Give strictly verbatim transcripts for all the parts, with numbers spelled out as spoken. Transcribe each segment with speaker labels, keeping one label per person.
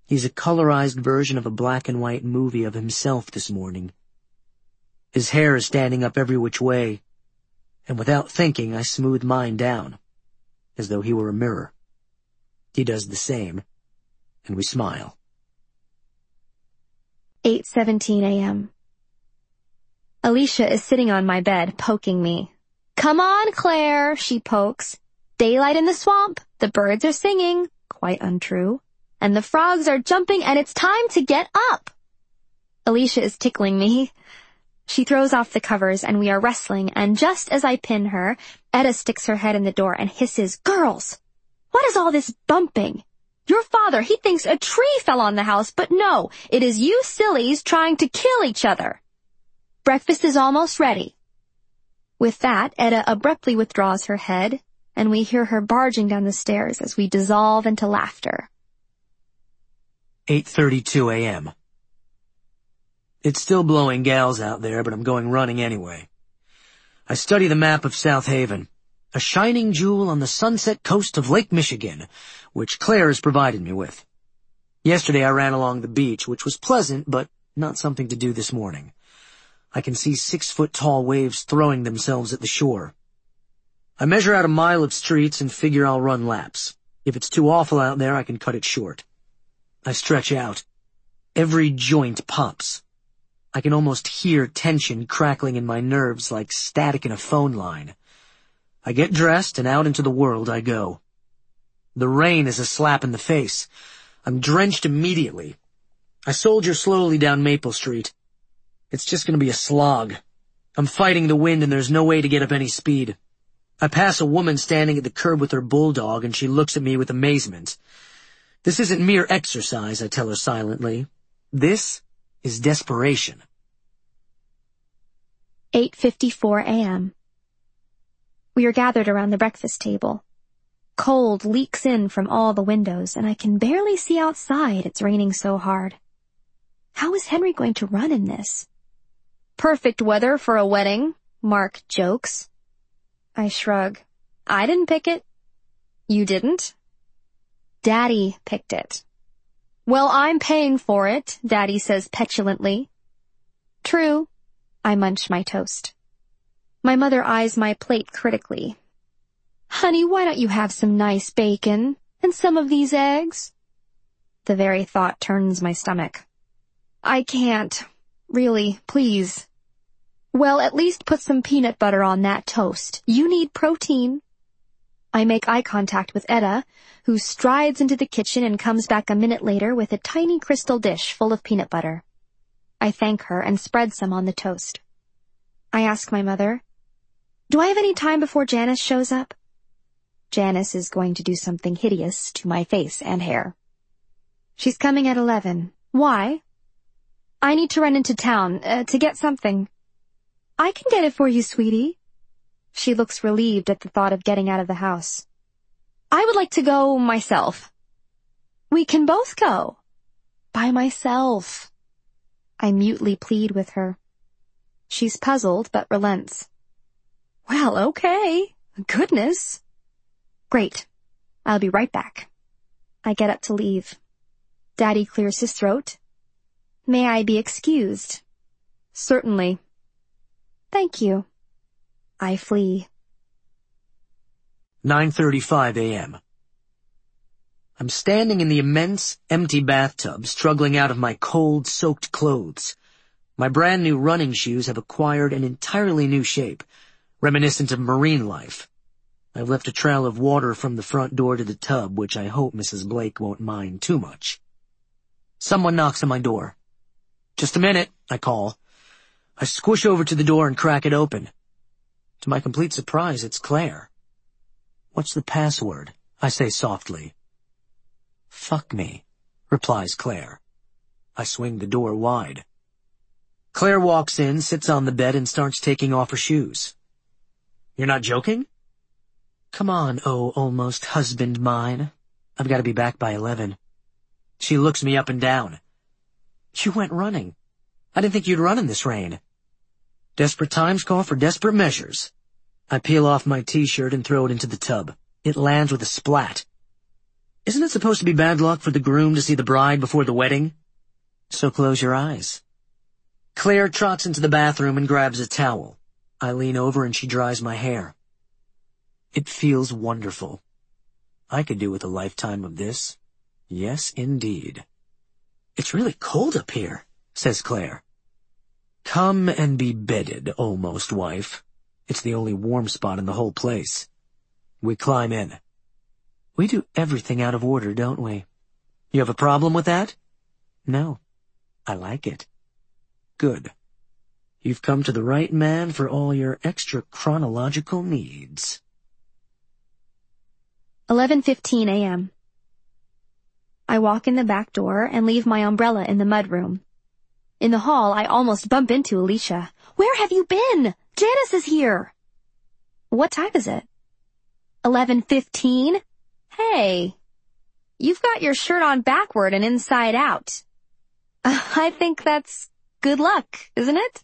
Speaker 1: He's a colorized version of a black and white movie of himself this morning. His hair is standing up every which way, and without thinking I smooth mine down, as though he were a mirror. He does the same, and we smile.
Speaker 2: eight seventeen a.m. Alicia is sitting on my bed, poking me. "Come on, Claire," she pokes. "Daylight in the swamp, the birds are singing," quite untrue, "and the frogs are jumping, and it's time to get up." Alicia is tickling me. She throws off the covers, and we are wrestling, and just as I pin her, Etta sticks her head in the door and hisses, "Girls, what is all this bumping? Your father, he thinks a tree fell on the house, but no, it is you sillies trying to kill each other. Breakfast is almost ready." With that, Etta abruptly withdraws her head, and we hear her barging down the stairs as we dissolve into laughter.
Speaker 1: eight thirty-two a.m. It's still blowing gales out there, but I'm going running anyway. I study the map of South Haven, a shining jewel on the sunset coast of Lake Michigan, which Claire has provided me with. Yesterday I ran along the beach, which was pleasant, but not something to do this morning. I can see six-foot-tall waves throwing themselves at the shore. I measure out a mile of streets and figure I'll run laps. If it's too awful out there, I can cut it short. I stretch out. Every joint pops. I can almost hear tension crackling in my nerves like static in a phone line. I get dressed and out into the world I go. The rain is a slap in the face. I'm drenched immediately. I soldier slowly down Maple Street. It's just going to be a slog. I'm fighting the wind and there's no way to get up any speed. I pass a woman standing at the curb with her bulldog and she looks at me with amazement. This isn't mere exercise, I tell her silently. This is desperation.
Speaker 2: eight fifty-four a.m. We are gathered around the breakfast table. Cold leaks in from all the windows, and I can barely see outside, it's raining so hard. How is Henry going to run in this? "Perfect weather for a wedding," Mark jokes. I shrug. "I didn't pick it." "You didn't?" "Daddy picked it." "Well, I'm paying for it," Daddy says petulantly. "True." I munch my toast. My mother eyes my plate critically. "Honey, why don't you have some nice bacon and some of these eggs?" The very thought turns my stomach. "I can't. Really, please." "Well, at least put some peanut butter on that toast. You need protein." I make eye contact with Etta, who strides into the kitchen and comes back a minute later with a tiny crystal dish full of peanut butter. I thank her and spread some on the toast. I ask my mother, "Do I have any time before Janice shows up?" Janice is going to do something hideous to my face and hair. "She's coming at eleven. Why?" "I need to run into town, uh, to get something." "I can get it for you, sweetie." She looks relieved at the thought of getting out of the house. "I would like to go myself." "We can both go." "By myself." I mutely plead with her. She's puzzled, but relents. "Well, okay. Goodness." "Great. I'll be right back." I get up to leave. Daddy clears his throat. "May I be excused?" "Certainly." "Thank you." I flee.
Speaker 1: nine thirty-five a.m. I'm standing in the immense, empty bathtub, struggling out of my cold, soaked clothes. My brand new running shoes have acquired an entirely new shape, reminiscent of marine life. I've left a trail of water from the front door to the tub, which I hope Missus Blake won't mind too much. Someone knocks on my door. "Just a minute," I call. I squish over to the door and crack it open. To my complete surprise, it's Claire. "What's the password?" I say softly. "Fuck me," replies Claire. I swing the door wide. Claire walks in, sits on the bed, and starts taking off her shoes. "You're not joking?" "Come on, oh almost husband mine. I've got to be back by eleven. She looks me up and down. "You went running. I didn't think you'd run in this rain." Desperate times call for desperate measures. I peel off my t-shirt and throw it into the tub. It lands with a splat. Isn't it supposed to be bad luck for the groom to see the bride before the wedding? So close your eyes. Claire trots into the bathroom and grabs a towel. I lean over and she dries my hair. It feels wonderful. I could do with a lifetime of this. Yes, indeed. It's really cold up here, says Claire. Come and be bedded, almost, wife. It's the only warm spot in the whole place. We climb in. We do everything out of order, don't we? You have a problem with that? No. I like it. Good. You've come to the right man for all your extra chronological needs.
Speaker 2: eleven fifteen a.m. I walk in the back door and leave my umbrella in the mudroom. In the hall, I almost bump into Alicia. Where have you been? Janice is here. What time is it? eleven fifteen? Hey, you've got your shirt on backward and inside out. Uh, I think that's good luck, isn't it?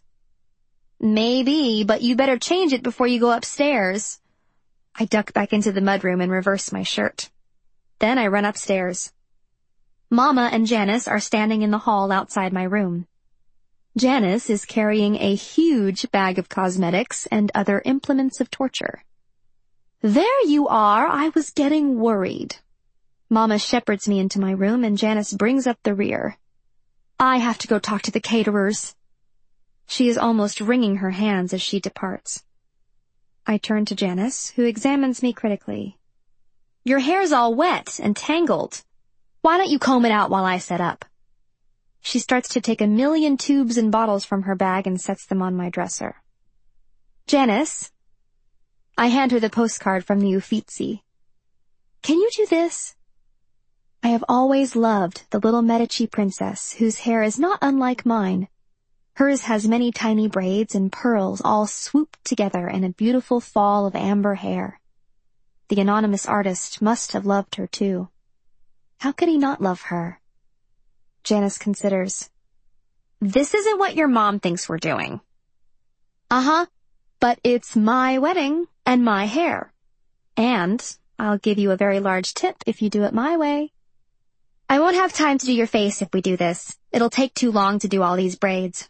Speaker 2: Maybe, but you better change it before you go upstairs. I duck back into the mudroom and reverse my shirt. Then I run upstairs. Mama and Janice are standing in the hall outside my room. Janice is carrying a huge bag of cosmetics and other implements of torture. There you are, I was getting worried. Mama shepherds me into my room and Janice brings up the rear. I have to go talk to the caterers. She is almost wringing her hands as she departs. I turn to Janice, who examines me critically. Your hair's all wet and tangled. Why don't you comb it out while I set up? She starts to take a million tubes and bottles from her bag and sets them on my dresser. Janice, I hand her the postcard from the Uffizi. Can you do this? I have always loved the little Medici princess, whose hair is not unlike mine. Hers has many tiny braids and pearls all swooped together in a beautiful fall of amber hair. The anonymous artist must have loved her too. How could he not love her? Janice considers. This isn't what your mom thinks we're doing. Uh-huh, but it's my wedding and my hair. And I'll give you a very large tip if you do it my way. I won't have time to do your face if we do this. It'll take too long to do all these braids.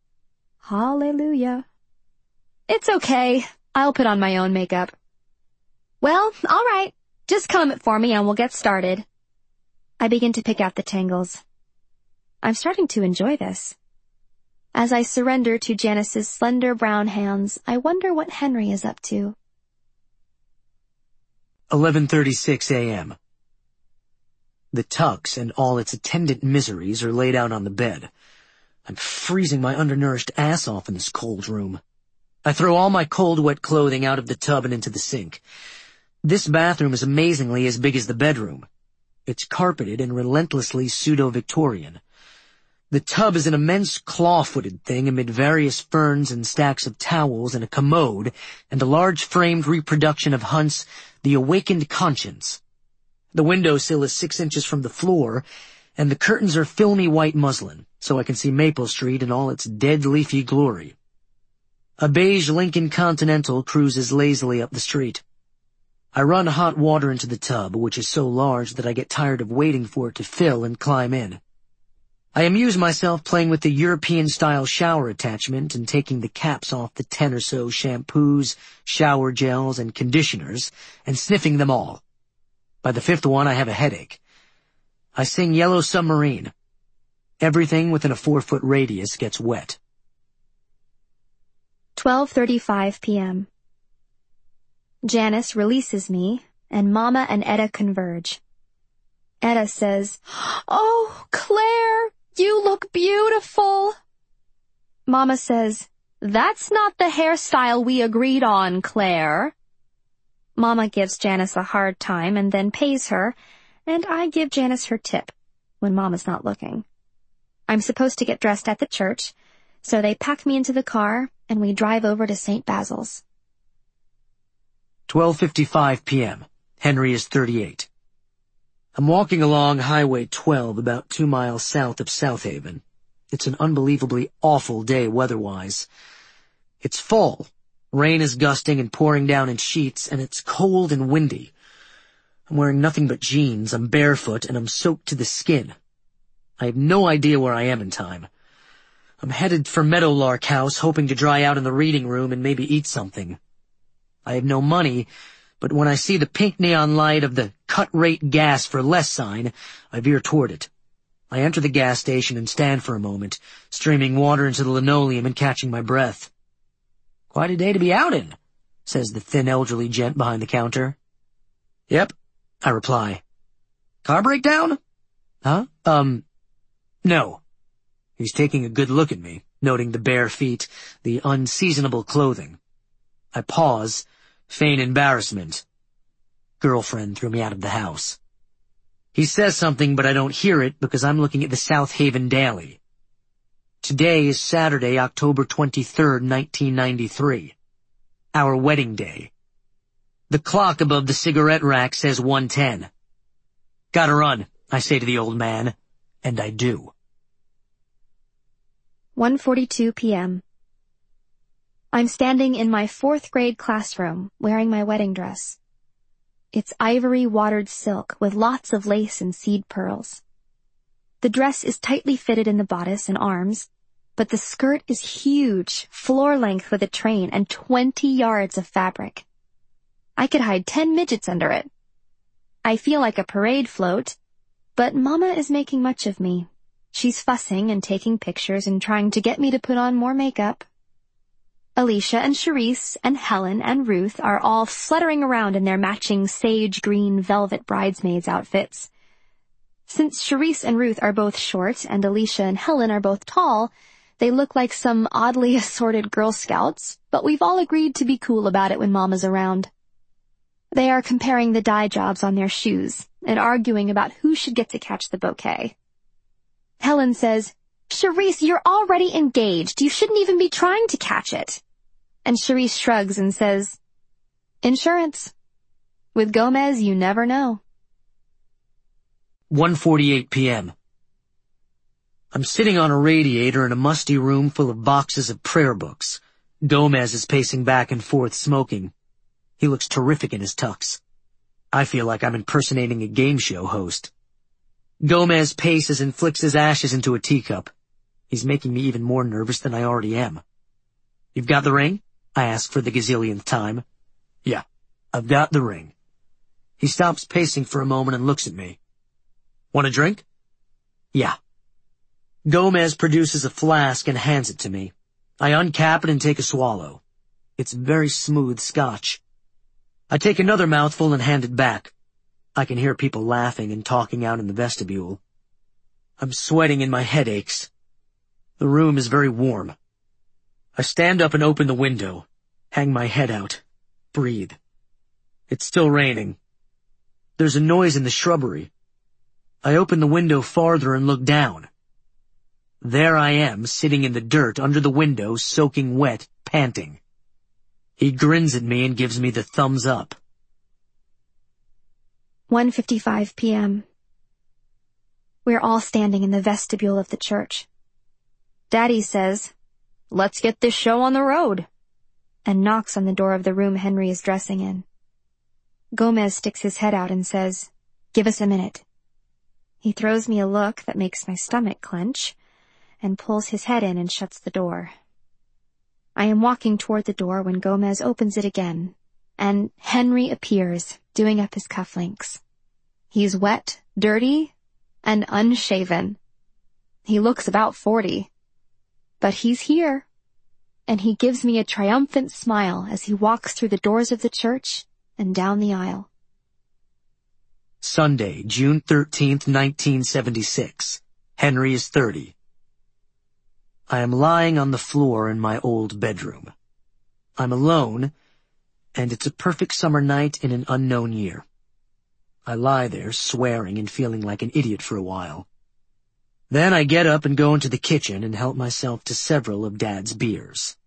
Speaker 2: Hallelujah. It's okay. I'll put on my own makeup. Well, all right. Just comb it for me and we'll get started. I begin to pick out the tangles. I'm starting to enjoy this. As I surrender to Janice's slender brown hands, I wonder what Henry is up to.
Speaker 1: eleven thirty-six a.m. The tux and all its attendant miseries are laid out on the bed. I'm freezing my undernourished ass off in this cold room. I throw all my cold, wet clothing out of the tub and into the sink. This bathroom is amazingly as big as the bedroom. It's carpeted and relentlessly pseudo-Victorian. The tub is an immense claw-footed thing amid various ferns and stacks of towels and a commode and a large framed reproduction of Hunt's The Awakened Conscience. The windowsill is six inches from the floor, and the curtains are filmy white muslin, so I can see Maple Street in all its dead leafy glory. A beige Lincoln Continental cruises lazily up the street. I run hot water into the tub, which is so large that I get tired of waiting for it to fill and climb in. I amuse myself playing with the European-style shower attachment and taking the caps off the ten or so shampoos, shower gels, and conditioners, and sniffing them all. By the fifth one, I have a headache. I sing Yellow Submarine. Everything within a four-foot radius gets wet.
Speaker 2: twelve thirty-five p.m. Janice releases me, and Mama and Etta converge. Etta says, "Oh, Claire, you look beautiful." Mama says, "That's not the hairstyle we agreed on, Claire." Mama gives Janice a hard time and then pays her, and I give Janice her tip when Mama's not looking. I'm supposed to get dressed at the church, so they pack me into the car and we drive over to Saint Basil's.
Speaker 1: twelve fifty-five p.m. Henry is thirty-eight. I'm walking along Highway twelve about two miles south of South Haven. It's an unbelievably awful day weather-wise. It's fall. Rain is gusting and pouring down in sheets, and it's cold and windy. I'm wearing nothing but jeans, I'm barefoot, and I'm soaked to the skin. I have no idea where I am in time. I'm headed for Meadowlark House, hoping to dry out in the reading room and maybe eat something. I have no money, but when I see the pink neon light of the cut rate gas for less sign, I veer toward it. I enter the gas station and stand for a moment, streaming water into the linoleum and catching my breath. "Quite a day to be out in," says the thin elderly gent behind the counter. "Yep," I reply. "Car breakdown?" "Huh? Um, no." He's taking a good look at me, noting the bare feet, the unseasonable clothing. I pause, feign embarrassment. Girlfriend threw me out of the house. He says something, but I don't hear it because I'm looking at the South Haven Daily. Today is Saturday, October twenty-third, nineteen ninety-three. Our wedding day. The clock above the cigarette rack says one ten. "Gotta run," I say to the old man, and I do.
Speaker 2: one forty-two p.m. I'm standing in my fourth grade classroom, wearing my wedding dress. It's ivory watered silk with lots of lace and seed pearls. The dress is tightly fitted in the bodice and arms, but the skirt is huge, floor length with a train and twenty yards of fabric. I could hide ten midgets under it. I feel like a parade float, but Mama is making much of me. She's fussing and taking pictures and trying to get me to put on more makeup. Alicia and Charisse and Helen and Ruth are all fluttering around in their matching sage green velvet bridesmaids outfits. Since Charisse and Ruth are both short and Alicia and Helen are both tall, they look like some oddly assorted Girl Scouts, but we've all agreed to be cool about it when Mama's around. They are comparing the dye jobs on their shoes and arguing about who should get to catch the bouquet. Helen says, "Charisse, you're already engaged. You shouldn't even be trying to catch it." And Charisse shrugs and says, "Insurance. With Gomez, you never know."
Speaker 1: one forty-eight p.m. I'm sitting on a radiator in a musty room full of boxes of prayer books. Gomez is pacing back and forth smoking. He looks terrific in his tux. I feel like I'm impersonating a game show host. Gomez paces and flicks his ashes into a teacup. He's making me even more nervous than I already am. "You've got the ring?" I ask for the gazillionth time. "Yeah, I've got the ring." He stops pacing for a moment and looks at me. "Want a drink?" "Yeah." Gomez produces a flask and hands it to me. I uncap it and take a swallow. It's very smooth scotch. I take another mouthful and hand it back. I can hear people laughing and talking out in the vestibule. I'm sweating and my head aches. The room is very warm. I stand up and open the window, hang my head out, breathe. It's still raining. There's a noise in the shrubbery. I open the window farther and look down. There I am, sitting in the dirt under the window, soaking wet, panting. He grins at me and gives me the thumbs up.
Speaker 2: one fifty-five p.m. We're all standing in the vestibule of the church. Daddy says, "Let's get this show on the road," and knocks on the door of the room Henry is dressing in. Gomez sticks his head out and says, "Give us a minute." He throws me a look that makes my stomach clench and pulls his head in and shuts the door. I am walking toward the door when Gomez opens it again, and Henry appears, doing up his cufflinks. He's wet, dirty, and unshaven. He looks about forty. But he's here, and he gives me a triumphant smile as he walks through the doors of the church and down the aisle.
Speaker 1: Sunday, June thirteenth, nineteen seventy-six. Henry is thirty. I am lying on the floor in my old bedroom. I'm alone, and it's a perfect summer night in an unknown year. I lie there, swearing and feeling like an idiot for a while. Then I get up and go into the kitchen and help myself to several of Dad's beers.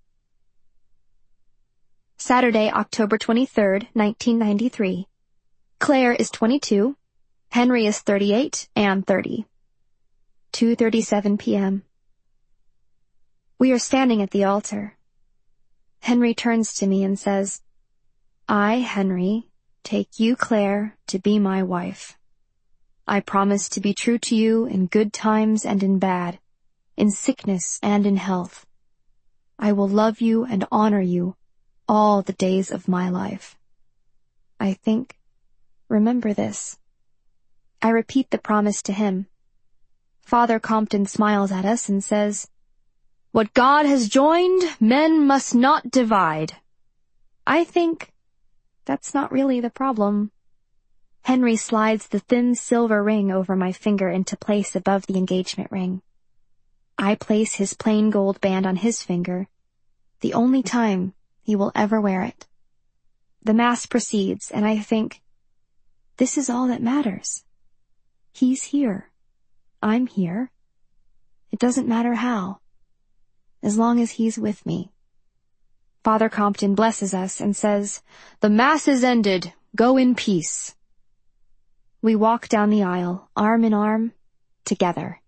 Speaker 2: Saturday, October twenty-third, nineteen ninety-three. Claire is twenty-two, Henry is thirty-eight and thirty. two thirty-seven p.m. We are standing at the altar. Henry turns to me and says, "I, Henry, take you, Claire, to be my wife. I promise to be true to you in good times and in bad, in sickness and in health. I will love you and honor you all the days of my life. I think, remember this. I repeat the promise to him. Father Compton smiles at us and says, "What God has joined, men must not divide." I think that's not really the problem. Henry slides the thin silver ring over my finger into place above the engagement ring. I place his plain gold band on his finger, the only time he will ever wear it. The mass proceeds, and I think, this is all that matters. He's here. I'm here. It doesn't matter how, as long as he's with me. Father Compton blesses us and says, "The mass is ended. Go in peace." We walk down the aisle, arm in arm, together.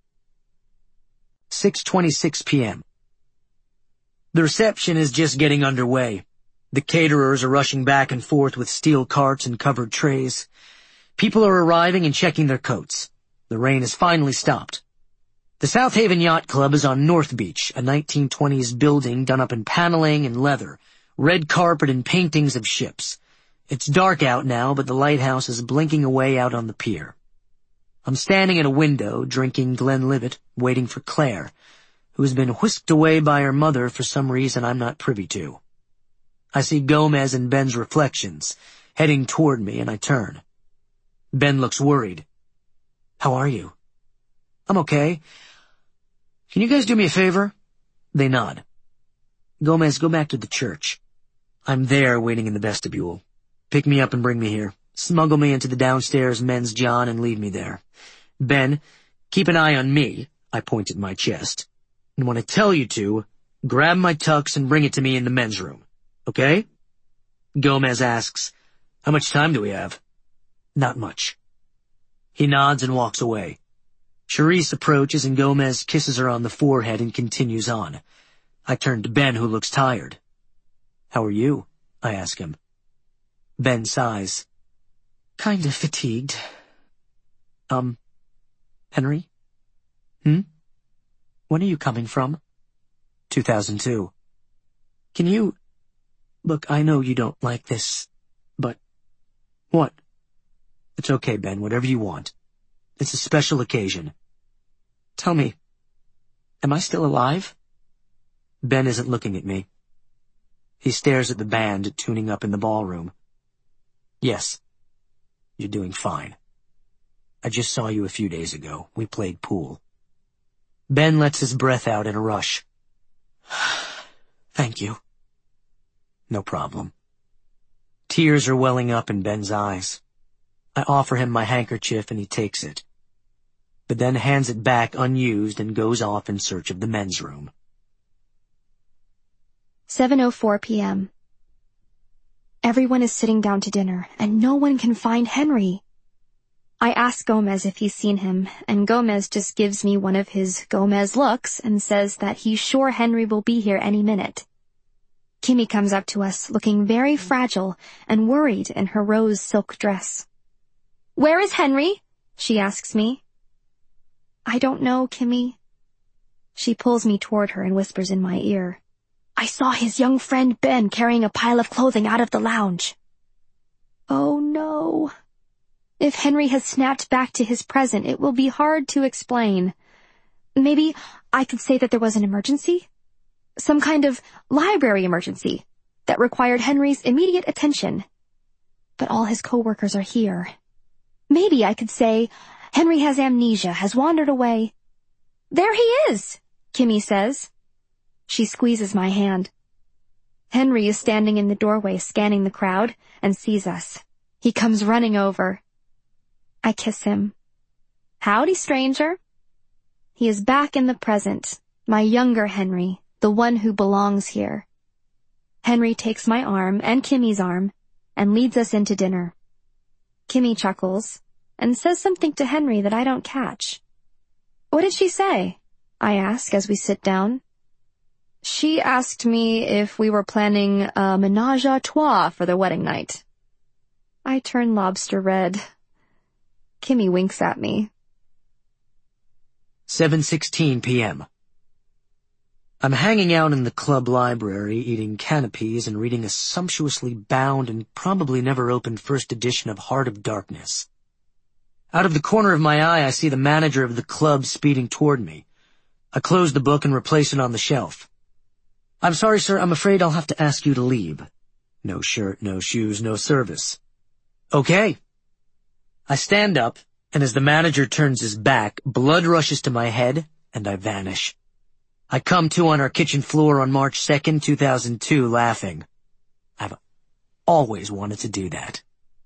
Speaker 1: six twenty-six p.m. The reception is just getting underway. The caterers are rushing back and forth with steel carts and covered trays. People are arriving and checking their coats. The rain has finally stopped. The South Haven Yacht Club is on North Beach, a nineteen twenties building done up in paneling and leather, red carpet and paintings of ships. It's dark out now, but the lighthouse is blinking away out on the pier. I'm standing at a window, drinking Glenlivet, waiting for Claire, who has been whisked away by her mother for some reason I'm not privy to. I see Gomez and Ben's reflections, heading toward me, and I turn. Ben looks worried. "How are you?" "I'm okay. Can you guys do me a favor?" They nod. "Gomez, go back to the church. I'm there waiting in the vestibule. Pick me up and bring me here. Smuggle me into the downstairs men's john and leave me there. Ben, keep an eye on me," I point at my chest. "And when I tell you to, grab my tux and bring it to me in the men's room. Okay?" Gomez asks, "How much time do we have?" "Not much." He nods and walks away. Charisse approaches and Gomez kisses her on the forehead and continues on. I turn to Ben, who looks tired. "How are you?" I ask him. Ben sighs. "Kind of fatigued." Um, Henry? Hmm? When are you coming from? two thousand two. Can you... Look, I know you don't like this, but... What? It's okay, Ben, whatever you want. It's a special occasion. Tell me, am I still alive? Ben isn't looking at me. He stares at the band tuning up in the ballroom. Yes, you're doing fine. I just saw you a few days ago. We played pool. Ben lets his breath out in a rush. Thank you. No problem. Tears are welling up in Ben's eyes. I offer him my handkerchief and he takes it, but then hands it back unused and goes off in search of the men's room.
Speaker 2: seven oh four p.m. Everyone is sitting down to dinner, and no one can find Henry. I ask Gomez if he's seen him, and Gomez just gives me one of his Gomez looks and says that he's sure Henry will be here any minute. Kimmy comes up to us, looking very fragile and worried in her rose silk dress. "Where is Henry?" she asks me. "I don't know, Kimmy." She pulls me toward her and whispers in my ear, "I saw his young friend Ben carrying a pile of clothing out of the lounge." Oh no. If Henry has snapped back to his present, it will be hard to explain. Maybe I could say that there was an emergency? Some kind of library emergency that required Henry's immediate attention. But all his co-workers are here. Maybe I could say, Henry has amnesia, has wandered away. "There he is," Kimmy says. She squeezes my hand. Henry is standing in the doorway scanning the crowd and sees us. He comes running over. I kiss him. "Howdy, stranger." He is back in the present, my younger Henry, the one who belongs here. Henry takes my arm and Kimmy's arm and leads us into dinner. Kimmy chuckles and says something to Henry that I don't catch. "What did she say?" I ask as we sit down. "She asked me if we were planning a menage a trois for the wedding night." I turn lobster red. Kimmy winks at me.
Speaker 1: seven sixteen p.m. I'm hanging out in the club library, eating canapes and reading a sumptuously bound and probably never opened first edition of Heart of Darkness. Out of the corner of my eye, I see the manager of the club speeding toward me. I close the book and replace it on the shelf. "I'm sorry, sir, I'm afraid I'll have to ask you to leave." No shirt, no shoes, no service. "Okay." I stand up, and as the manager turns his back, blood rushes to my head, and I vanish. I come to on our kitchen floor on March second, two thousand two, laughing. I've always wanted to do that.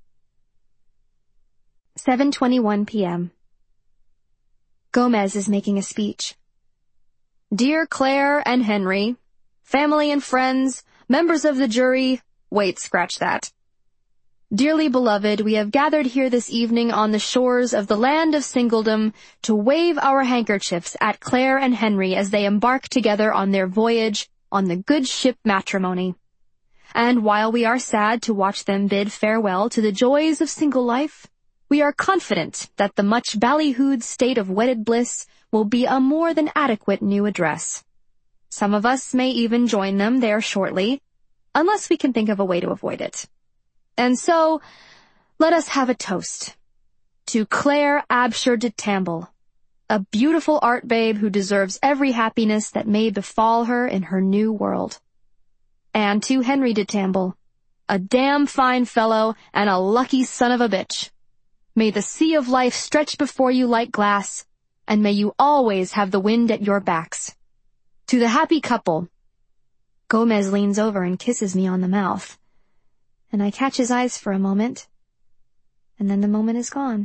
Speaker 2: seven twenty-one p.m. Gomez is making a speech. "Dear Claire and Henry, family and friends, members of the jury," wait, scratch that. "Dearly beloved, we have gathered here this evening on the shores of the land of singledom to wave our handkerchiefs at Claire and Henry as they embark together on their voyage on the good ship Matrimony. And while we are sad to watch them bid farewell to the joys of single life, we are confident that the much ballyhooed state of wedded bliss will be a more than adequate new address. Some of us may even join them there shortly, unless we can think of a way to avoid it. And so, let us have a toast to Claire Absher de Tamble, a beautiful art babe who deserves every happiness that may befall her in her new world. And to Henry de Tamble, a damn fine fellow and a lucky son of a bitch. May the sea of life stretch before you like glass, and may you always have the wind at your backs. To the happy couple." Gomez leans over and kisses me on the mouth, and I catch his eyes for a moment, and then the moment is gone.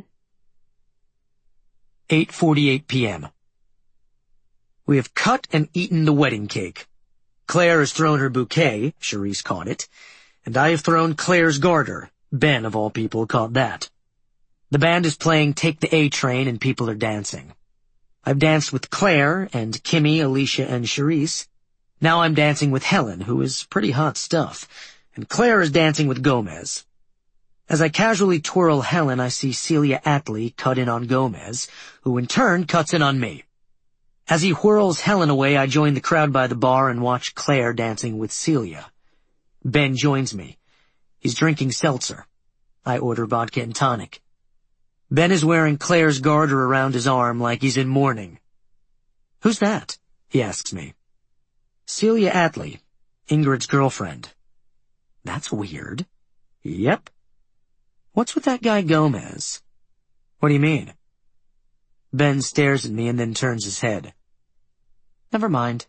Speaker 1: eight forty-eight p.m. We have cut and eaten the wedding cake. Claire has thrown her bouquet, Charisse caught it, and I have thrown Claire's garter. Ben, of all people, caught that. The band is playing Take the A Train and people are dancing. I've danced with Claire and Kimmy, Alicia, and Charisse. Now I'm dancing with Helen, who is pretty hot stuff, and Claire is dancing with Gomez. As I casually twirl Helen, I see Celia Attlee cut in on Gomez, who in turn cuts in on me. As he whirls Helen away, I join the crowd by the bar and watch Claire dancing with Celia. Ben joins me. He's drinking seltzer. I order vodka and tonic. Ben is wearing Claire's garter around his arm like he's in mourning. "Who's that?" he asks me. "Celia Attlee, Ingrid's girlfriend." "That's weird." "Yep." "What's with that guy Gomez?" "What do you mean?" Ben stares at me and then turns his head. "Never mind."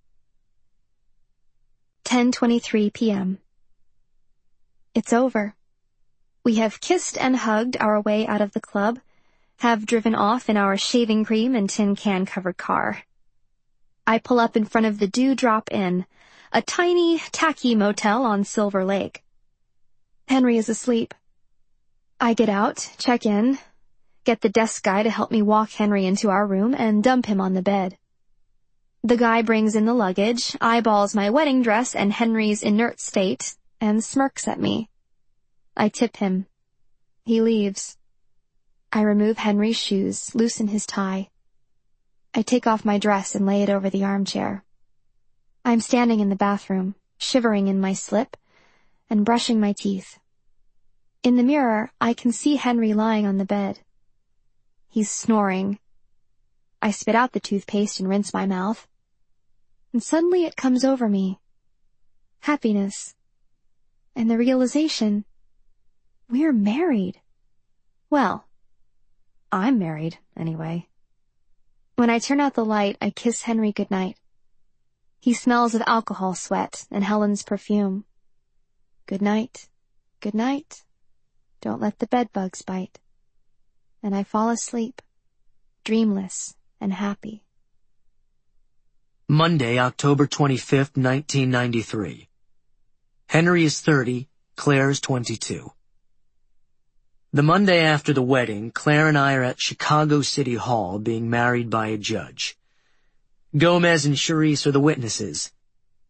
Speaker 2: ten twenty-three p.m. It's over. We have kissed and hugged our way out of the club, have driven off in our shaving cream and tin can covered car. I pull up in front of the Dewdrop Inn, a tiny, tacky motel on Silver Lake. Henry is asleep. I get out, check in, get the desk guy to help me walk Henry into our room and dump him on the bed. The guy brings in the luggage, eyeballs my wedding dress and Henry's inert state, and smirks at me. I tip him. He leaves. I remove Henry's shoes, loosen his tie. I take off my dress and lay it over the armchair. I'm standing in the bathroom, shivering in my slip, and brushing my teeth. In the mirror, I can see Henry lying on the bed. He's snoring. I spit out the toothpaste and rinse my mouth. And suddenly it comes over me. Happiness. And the realization, we're married. Well, I'm married, anyway. When I turn out the light, I kiss Henry goodnight. He smells of alcohol sweat and Helen's perfume. Good night, good night. Don't let the bedbugs bite. And I fall asleep, dreamless and happy.
Speaker 1: Monday, October twenty-fifth, nineteen ninety-three. Henry is thirty, Claire is twenty-two. The Monday after the wedding, Claire and I are at Chicago City Hall being married by a judge. Gomez and Charisse are the witnesses.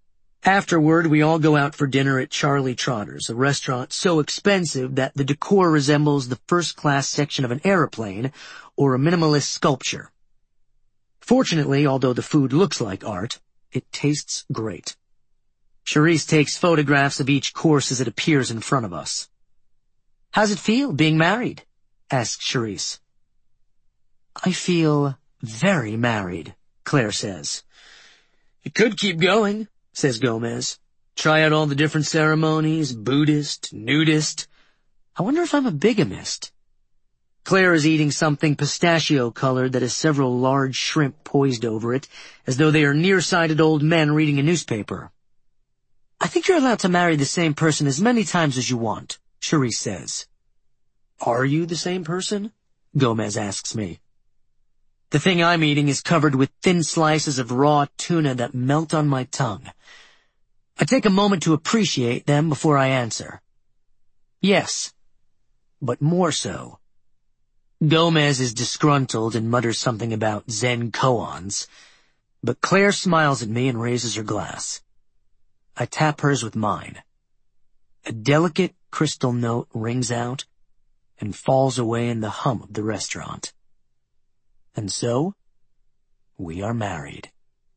Speaker 1: Afterward, we all go out for dinner at Charlie Trotter's, a restaurant so expensive that the decor resembles the first-class section of an airplane or a minimalist sculpture. Fortunately, although the food looks like art, it tastes great. Charisse takes photographs of each course as it appears in front of us. "How's it feel, being married?" asks Charisse. "I feel very married," Claire says. "You could keep going," says Gomez. "Try out all the different ceremonies, Buddhist, nudist. I wonder if I'm a bigamist." Claire is eating something pistachio-colored that has several large shrimp poised over it, as though they are nearsighted old men reading a newspaper. "I think you're allowed to marry the same person as many times as you want," Charisse says. "Are you the same person?" Gomez asks me. The thing I'm eating is covered with thin slices of raw tuna that melt on my tongue. I take a moment to appreciate them before I answer. Yes, but more so. Gomez is disgruntled and mutters something about Zen koans, but Claire smiles at me and raises her glass. I tap hers with mine. A delicate crystal note rings out and falls away in the hum of the restaurant. And so, we are married.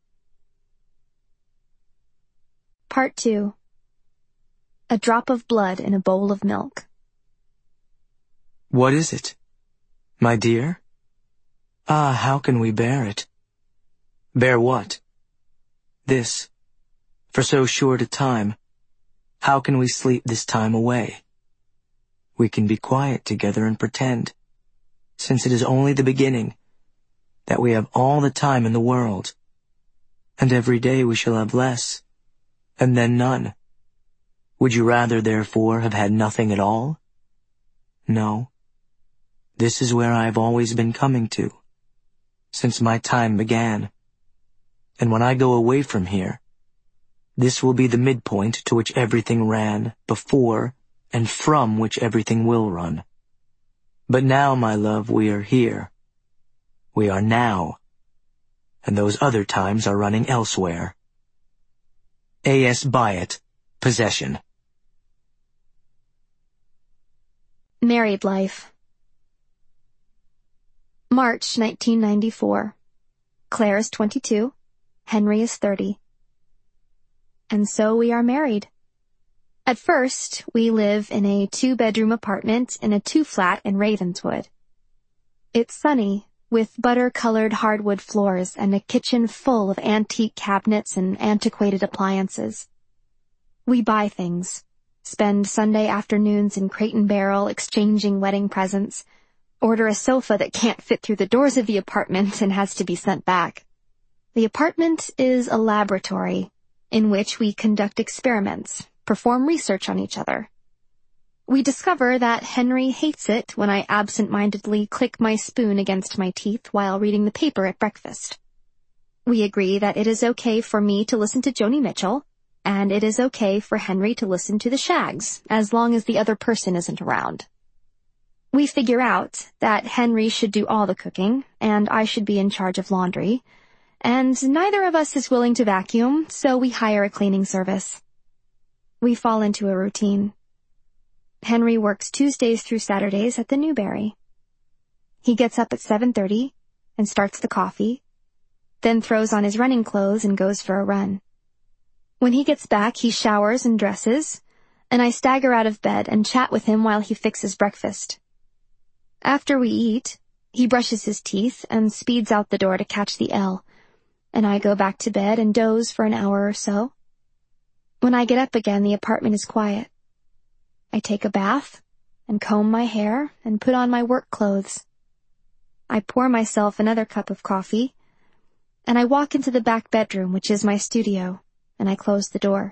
Speaker 2: Part two. A drop of blood in a bowl of milk.
Speaker 3: "What is it, my dear? Ah, how can we bear it?" "Bear what?" "This, for so short a time. How can we sleep this time away? We can be quiet together and pretend, since it is only the beginning, that we have all the time in the world. And every day we shall have less, and then none. Would you rather, therefore, have had nothing at all? No. This is where I have always been coming to, since my time began. And when I go away from here, this will be the midpoint to which everything ran before and from which everything will run. But now, my love, we are here. We are now, and those other times are running elsewhere. A S Byatt, Possession.
Speaker 2: Married life. March nineteen ninety-four. Claire is twenty-two. Henry is thirty. And so we are married. At first, we live in a two-bedroom apartment in a two-flat in Ravenswood. It's sunny, with butter-colored hardwood floors and a kitchen full of antique cabinets and antiquated appliances. We buy things, spend Sunday afternoons in Crate and Barrel exchanging wedding presents, order a sofa that can't fit through the doors of the apartment and has to be sent back. The apartment is a laboratory in which we conduct experiments, perform research on each other. We discover that Henry hates it when I absent-mindedly click my spoon against my teeth while reading the paper at breakfast. We agree that it is okay for me to listen to Joni Mitchell, and it is okay for Henry to listen to the Shags, as long as the other person isn't around. We figure out that Henry should do all the cooking, and I should be in charge of laundry, and neither of us is willing to vacuum, so we hire a cleaning service. We fall into a routine. Henry works Tuesdays through Saturdays at the Newberry. He gets up at seven thirty and starts the coffee, then throws on his running clothes and goes for a run. When he gets back, he showers and dresses, and I stagger out of bed and chat with him while he fixes breakfast. After we eat, he brushes his teeth and speeds out the door to catch the L, and I go back to bed and doze for an hour or so. When I get up again, the apartment is quiet. I take a bath and comb my hair and put on my work clothes. I pour myself another cup of coffee, and I walk into the back bedroom, which is my studio, and I close the door.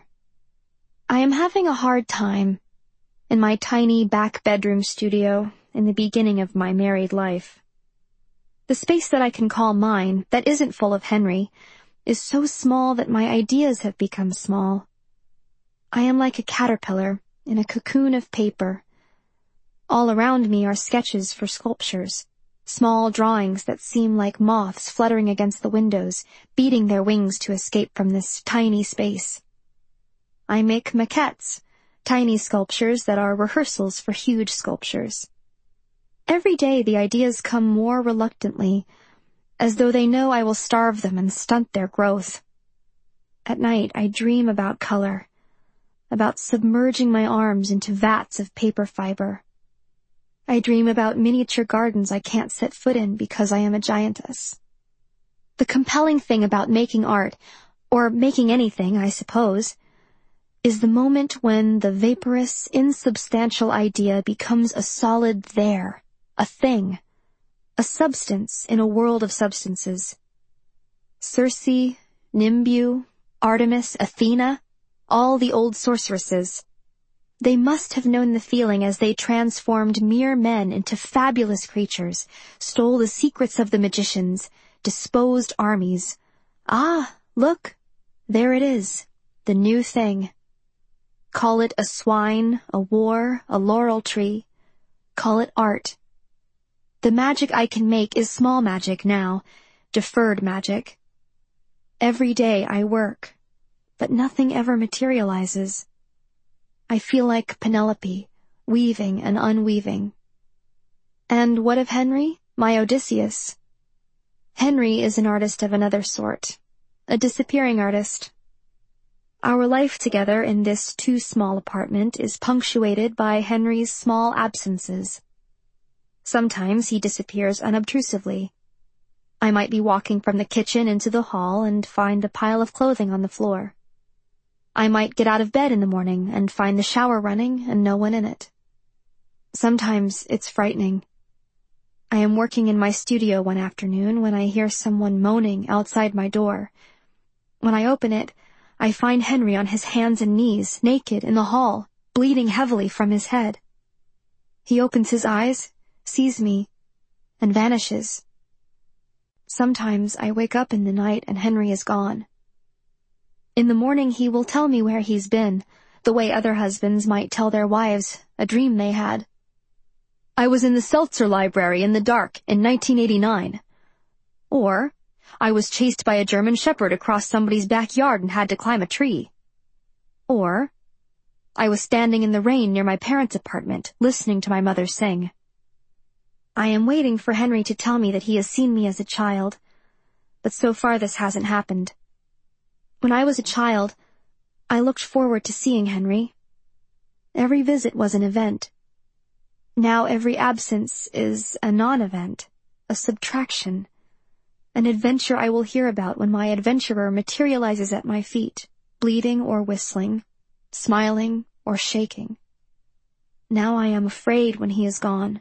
Speaker 2: I am having a hard time in my tiny back bedroom studio in the beginning of my married life. The space that I can call mine, that isn't full of Henry, is so small that my ideas have become small. I am like a caterpillar in a cocoon of paper. All around me are sketches for sculptures, small drawings that seem like moths fluttering against the windows, beating their wings to escape from this tiny space. I make maquettes, tiny sculptures that are rehearsals for huge sculptures. Every day the ideas come more reluctantly, as though they know I will starve them and stunt their growth. At night I dream about color, about submerging my arms into vats of paper fiber. I dream about miniature gardens I can't set foot in because I am a giantess. The compelling thing about making art, or making anything, I suppose, is the moment when the vaporous, insubstantial idea becomes a solid there, a thing, a substance in a world of substances. Circe, Nimbu, Artemis, Athena, all the old sorceresses. They must have known the feeling as they transformed mere men into fabulous creatures, stole the secrets of the magicians, disposed armies. Ah, look, there it is, the new thing. Call it a swine, a war, a laurel tree. Call it art. The magic I can make is small magic now, deferred magic. Every day I work, but nothing ever materializes. I feel like Penelope, weaving and unweaving. And what of Henry, my Odysseus? Henry is an artist of another sort, a disappearing artist. Our life together in this too small apartment is punctuated by Henry's small absences. Sometimes he disappears unobtrusively. I might be walking from the kitchen into the hall and find a pile of clothing on the floor. I might get out of bed in the morning and find the shower running and no one in it. Sometimes it's frightening. I am working in my studio one afternoon when I hear someone moaning outside my door. When I open it, I find Henry on his hands and knees, naked, in the hall, bleeding heavily from his head. He opens his eyes, sees me, and vanishes. Sometimes I wake up in the night and Henry is gone. In the morning he will tell me where he's been, the way other husbands might tell their wives a dream they had. I was in the Seltzer Library in the dark in nineteen eighty-nine. Or, I was chased by a German shepherd across somebody's backyard and had to climb a tree. Or, I was standing in the rain near my parents' apartment, listening to my mother sing. I am waiting for Henry to tell me that he has seen me as a child, but so far this hasn't happened. When I was a child, I looked forward to seeing Henry. Every visit was an event. Now every absence is a non-event, a subtraction, an adventure I will hear about when my adventurer materializes at my feet, bleeding or whistling, smiling or shaking. Now I am afraid when he is gone.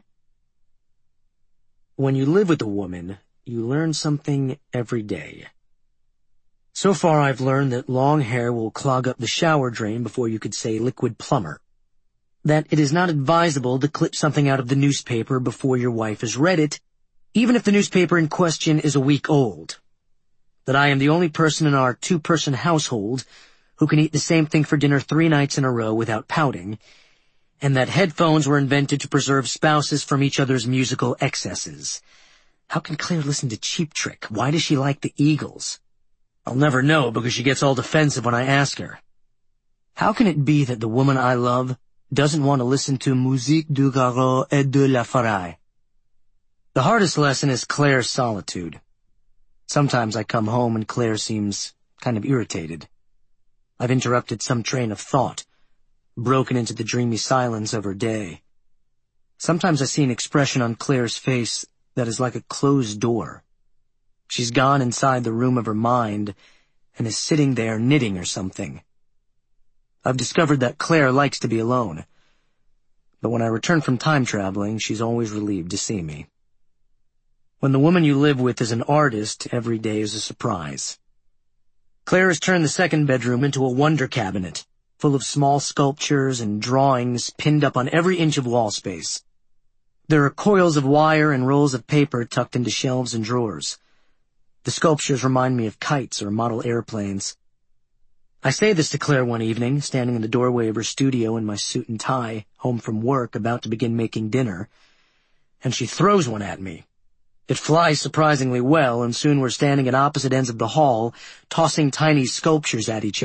Speaker 1: When you live with a woman, you learn something every day. So far I've learned that long hair will clog up the shower drain before you could say liquid plumber. That it is not advisable to clip something out of the newspaper before your wife has read it, even if the newspaper in question is a week old. That I am the only person in our two-person household who can eat the same thing for dinner three nights in a row without pouting, and that headphones were invented to preserve spouses from each other's musical excesses. How can Claire listen to Cheap Trick? Why does she like the Eagles? I'll never know because she gets all defensive when I ask her. How can it be that the woman I love doesn't want to listen to Musique du Garot et de la Forêt? The hardest lesson is Claire's solitude. Sometimes I come home and Claire seems kind of irritated. I've interrupted some train of thought, broken into the dreamy silence of her day. Sometimes I see an expression on Claire's face that is like a closed door. She's gone inside the room of her mind and is sitting there knitting or something. I've discovered that Claire likes to be alone, but when I return from time traveling, she's always relieved to see me. When the woman you live with is an artist, every day is a surprise. Claire has turned the second bedroom into a wonder cabinet, full of small sculptures and drawings pinned up on every inch of wall space. There are coils of wire and rolls of paper tucked into shelves and drawers. The sculptures remind me of kites or model airplanes. I say this to Claire one evening, standing in the doorway of her studio in my suit and tie, home from work, about to begin making dinner, and she throws one at me. It flies surprisingly well, and soon we're standing at opposite ends of the hall, tossing tiny sculptures at each other,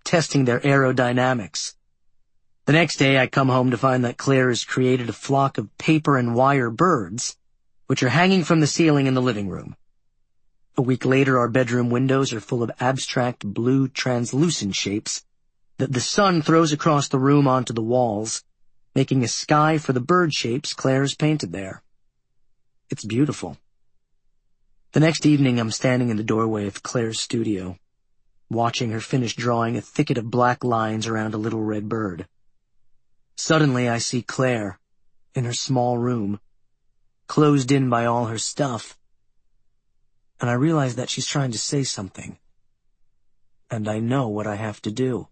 Speaker 1: testing their aerodynamics. The next day I come home to find that Claire has created a flock of paper and wire birds, which are hanging from the ceiling in the living room. A week later, our bedroom windows are full of abstract blue translucent shapes that the sun throws across the room onto the walls, making a sky for the bird shapes Claire's painted there. It's beautiful. The next evening, I'm standing in the doorway of Claire's studio, watching her finish drawing a thicket of black lines around a little red bird. Suddenly, I see Claire, in her small room, closed in by all her stuff, and I realize that she's trying to say something, and I know what I have to do.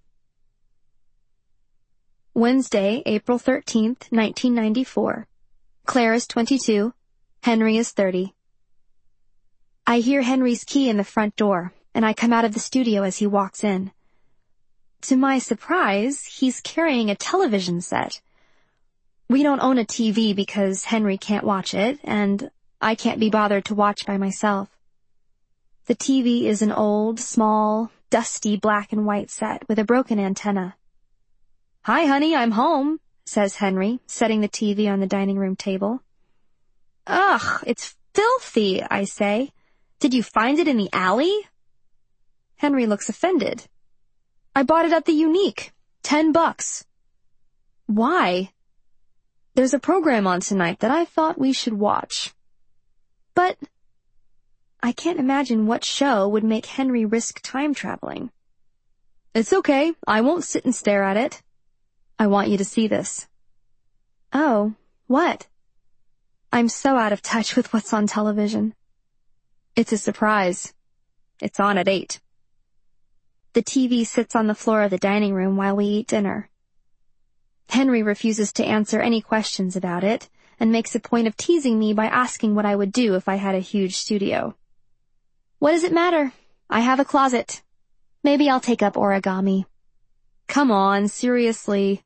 Speaker 2: Wednesday, April thirteenth, nineteen ninety-four. Claire is twenty-two. Henry is thirty. I hear Henry's key in the front door, and I come out of the studio as he walks in. To my surprise, he's carrying a television set. We don't own a T V because Henry can't watch it, and I can't be bothered to watch by myself. The T V is an old, small, dusty black and white set with a broken antenna. "Hi, honey, I'm home," says Henry, setting the T V on the dining room table. "Ugh, it's filthy," I say. "Did you find it in the alley?" Henry looks offended. "I bought it at the Unique. Ten bucks." "Why?" "There's a program on tonight that I thought we should watch." "But..." I can't imagine what show would make Henry risk time traveling. "It's okay. I won't sit and stare at it." "I want you to see this." "Oh, what?" I'm so out of touch with what's on television. "It's a surprise. It's on at eight. The T V sits on the floor of the dining room while we eat dinner. Henry refuses to answer any questions about it and makes a point of teasing me by asking what I would do if I had a huge studio. "What does it matter? I have a closet. Maybe I'll take up origami." "Come on, seriously."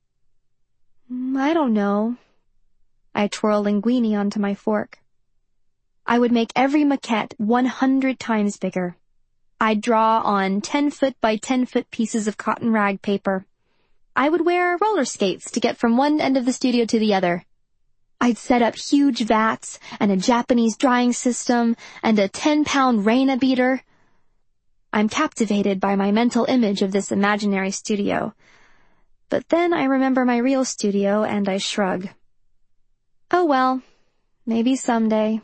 Speaker 2: "I don't know." I twirl linguine onto my fork. "I would make every maquette one hundred times bigger. I'd draw on ten-foot by ten-foot pieces of cotton rag paper. I would wear roller skates to get from one end of the studio to the other. I'd set up huge vats and a Japanese drying system and a ten-pound Reina beater." I'm captivated by my mental image of this imaginary studio. But then I remember my real studio and I shrug. Oh well, maybe someday.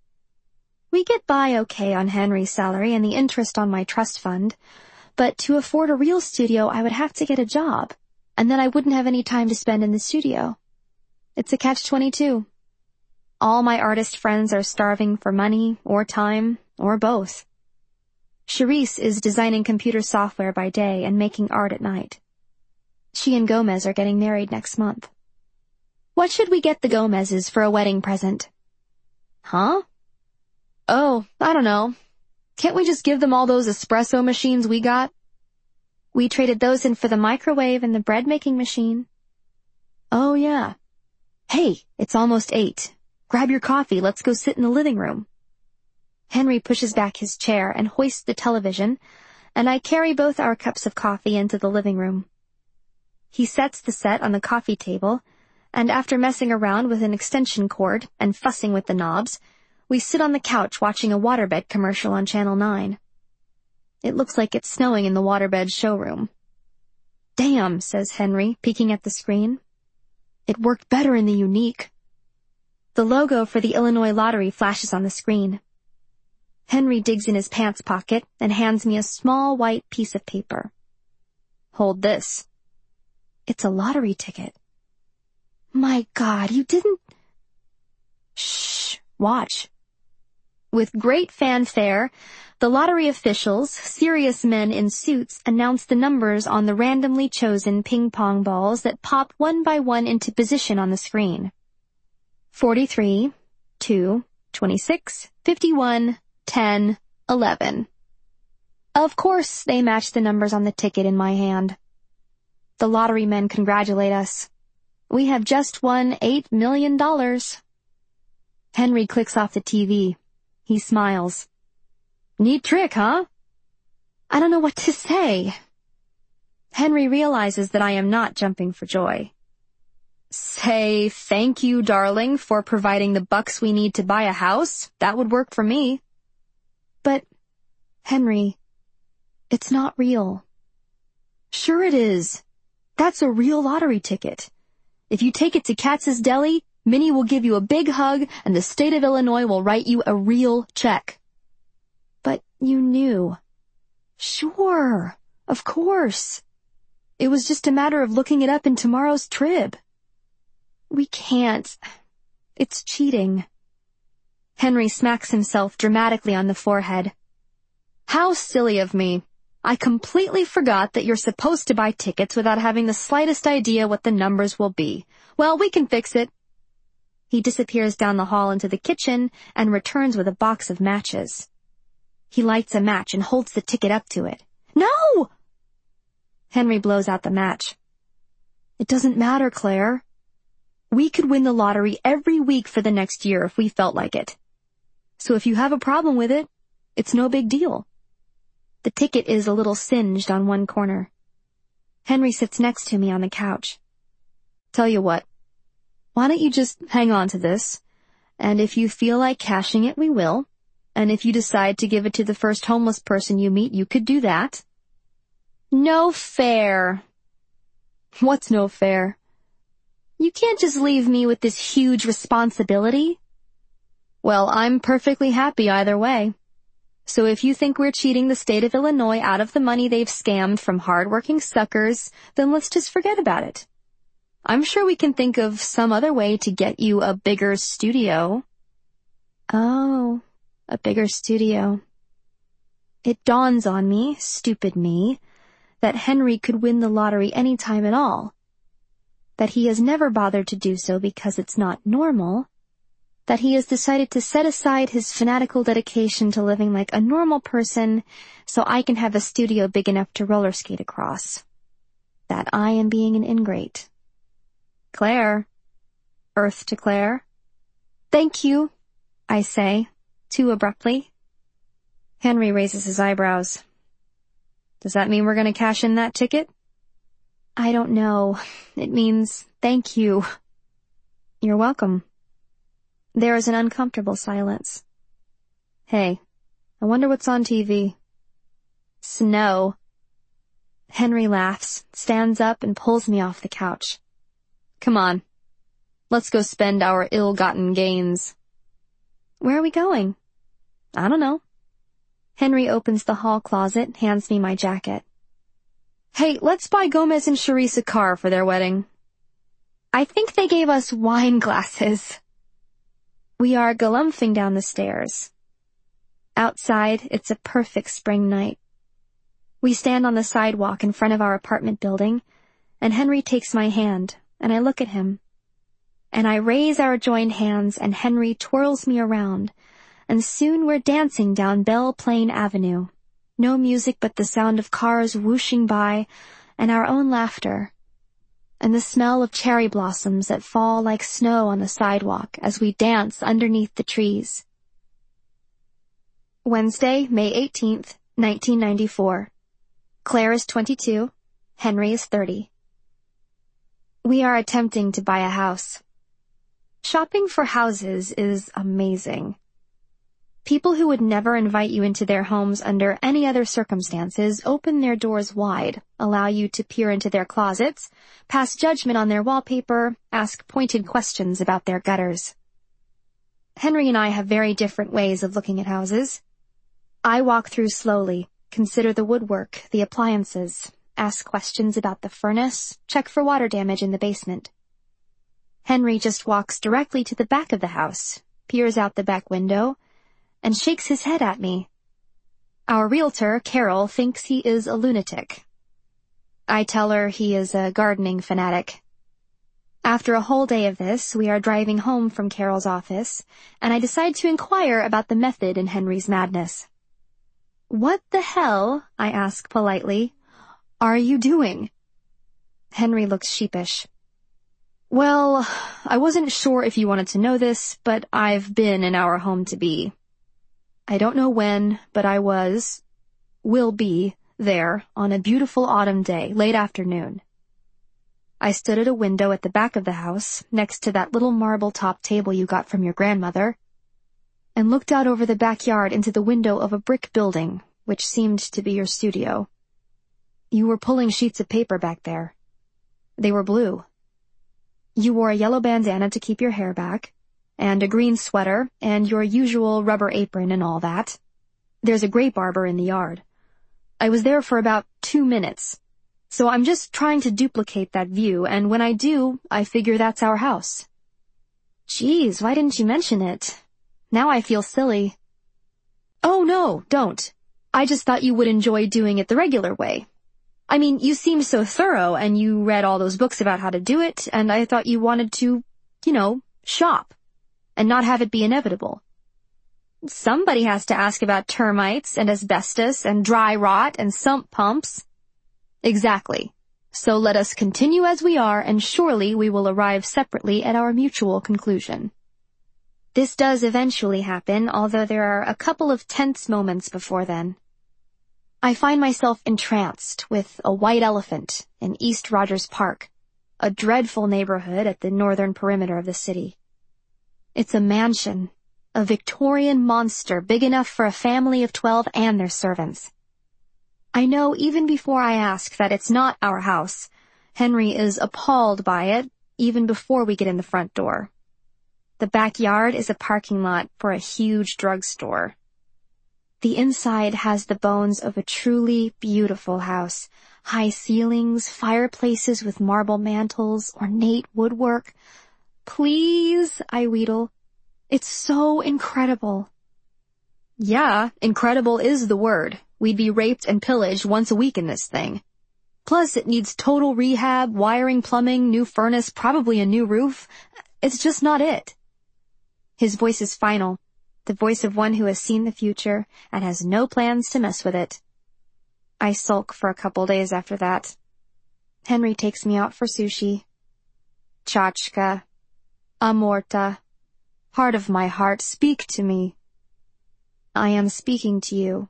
Speaker 2: We get by okay on Henry's salary and the interest on my trust fund, but to afford a real studio I would have to get a job, and then I wouldn't have any time to spend in the studio. It's a catch twenty-two. All my artist friends are starving for money or time or both. Charisse is designing computer software by day and making art at night. She and Gomez are getting married next month. What should we get the Gomezes for a wedding present? Huh? Oh, I don't know. Can't we just give them all those espresso machines we got? We traded those in for the microwave and the bread-making machine. Oh, yeah. Hey, it's almost eight. Grab your coffee, let's go sit in the living room. Henry pushes back his chair and hoists the television, and I carry both our cups of coffee into the living room. He sets the set on the coffee table, and after messing around with an extension cord and fussing with the knobs, we sit on the couch watching a waterbed commercial on Channel nine. It looks like it's snowing in the waterbed showroom. Damn, says Henry, peeking at the screen. It worked better in the Unique. The logo for the Illinois Lottery flashes on the screen. Henry digs in his pants pocket and hands me a small white piece of paper. Hold this. It's a lottery ticket. My God, you didn't... Shh, watch. With great fanfare, the lottery officials, serious men in suits, announce the numbers on the randomly chosen ping-pong balls that pop one by one into position on the screen. forty-three, two, twenty-six, fifty-one, ten, eleven. Of course, they match the numbers on the ticket in my hand. The lottery men congratulate us. We have just won eight million dollars. Henry clicks off the T V. He smiles. Neat trick, huh? I don't know what to say. Henry realizes that I am not jumping for joy. Say thank you, darling, for providing the bucks we need to buy a house. That would work for me. But, Henry, it's not real. Sure it is. That's a real lottery ticket. If you take it to Katz's Deli, Minnie will give you a big hug and the state of Illinois will write you a real check. But you knew. Sure, of course. It was just a matter of looking it up in tomorrow's Trib. We can't. It's cheating. Henry smacks himself dramatically on the forehead. How silly of me. I completely forgot that you're supposed to buy tickets without having the slightest idea what the numbers will be. Well, we can fix it. He disappears down the hall into the kitchen and returns with a box of matches. He lights a match and holds the ticket up to it. No! Henry blows out the match. It doesn't matter, Claire. We could win the lottery every week for the next year if we felt like it. So if you have a problem with it, it's no big deal. The ticket is a little singed on one corner. Henry sits next to me on the couch. Tell you what, why don't you just hang on to this, and if you feel like cashing it, we will, and if you decide to give it to the first homeless person you meet, you could do that. No fair. What's no fair? You can't just leave me with this huge responsibility. Well, I'm perfectly happy either way. So if you think we're cheating the state of Illinois out of the money they've scammed from hard-working suckers, then let's just forget about it. I'm sure we can think of some other way to get you a bigger studio. Oh, a bigger studio. It dawns on me, stupid me, that Henry could win the lottery any time at all. That he has never bothered to do so because it's not normal. That he has decided to set aside his fanatical dedication to living like a normal person so I can have a studio big enough to roller skate across. That I am being an ingrate. Claire. Earth to Claire. Thank you, I say, too abruptly. Henry raises his eyebrows. Does that mean we're going to cash in that ticket? I don't know. It means thank you. You're welcome. There is an uncomfortable silence. Hey, I wonder what's on T V. Snow. Henry laughs, stands up, and pulls me off the couch. Come on. Let's go spend our ill-gotten gains. Where are we going? I don't know. Henry opens the hall closet and hands me my jacket. Hey, let's buy Gomez and Charisse a car for their wedding. I think they gave us wine glasses. We are galumphing down the stairs. Outside, it's a perfect spring night. We stand on the sidewalk in front of our apartment building, and Henry takes my hand, and I look at him. And I raise our joined hands, and Henry twirls me around, and soon we're dancing down Belle Plaine Avenue. No music but the sound of cars whooshing by, and our own laughter, and the smell of cherry blossoms that fall like snow on the sidewalk as we dance underneath the trees. Wednesday, May eighteenth, nineteen ninety-four. Claire is twenty-two, Henry is thirty. We are attempting to buy a house. Shopping for houses is amazing. People who would never invite you into their homes under any other circumstances open their doors wide, allow you to peer into their closets, pass judgment on their wallpaper, ask pointed questions about their gutters. Henry and I have very different ways of looking at houses. I walk through slowly, consider the woodwork, the appliances, ask questions about the furnace, check for water damage in the basement. Henry just walks directly to the back of the house, peers out the back window, and shakes his head at me. Our realtor, Carol, thinks he is a lunatic. I tell her he is a gardening fanatic. After a whole day of this, we are driving home from Carol's office, and I decide to inquire about the method in Henry's madness. What the hell, I ask politely, are you doing? Henry looks sheepish. Well, I wasn't sure if you wanted to know this, but I've been in our home to be. I don't know when, but I was, will be, there, on a beautiful autumn day, late afternoon. I stood at a window at the back of the house, next to that little marble-top table you got from your grandmother, and looked out over the backyard into the window of a brick building, which seemed to be your studio. You were pulling sheets of paper back there. They were blue. You wore a yellow bandana to keep your hair back, and a green sweater, and your usual rubber apron and all that. There's a grape arbor in the yard. I was there for about two minutes, so I'm just trying to duplicate that view, and when I do, I figure that's our house. Geez, why didn't you mention it? Now I feel silly. Oh no, don't. I just thought you would enjoy doing it the regular way. I mean, you seemed so thorough, and you read all those books about how to do it, and I thought you wanted to, you know, shop, and not have it be inevitable. Somebody has to ask about termites, and asbestos, and dry rot, and sump pumps. Exactly. So let us continue as we are, and surely we will arrive separately at our mutual conclusion. This does eventually happen, although there are a couple of tense moments before then. I find myself entranced with a white elephant in East Rogers Park, a dreadful neighborhood at the northern perimeter of the city. It's a mansion, a Victorian monster big enough for a family of twelve and their servants. I know even before I ask that it's not our house. Henry is appalled by it, even before we get in the front door. The backyard is a parking lot for a huge drugstore. The inside has the bones of a truly beautiful house. High ceilings, fireplaces with marble mantels, ornate woodwork. Please, I wheedle. It's so incredible. Yeah, incredible is the word. We'd be raped and pillaged once a week in this thing. Plus, it needs total rehab, wiring, plumbing, new furnace, probably a new roof. It's just not it. His voice is final, the voice of one who has seen the future and has no plans to mess with it. I sulk for a couple days after that. Henry takes me out for sushi. Chachka. Amorta. Heart of my heart, speak to me. I am speaking to you.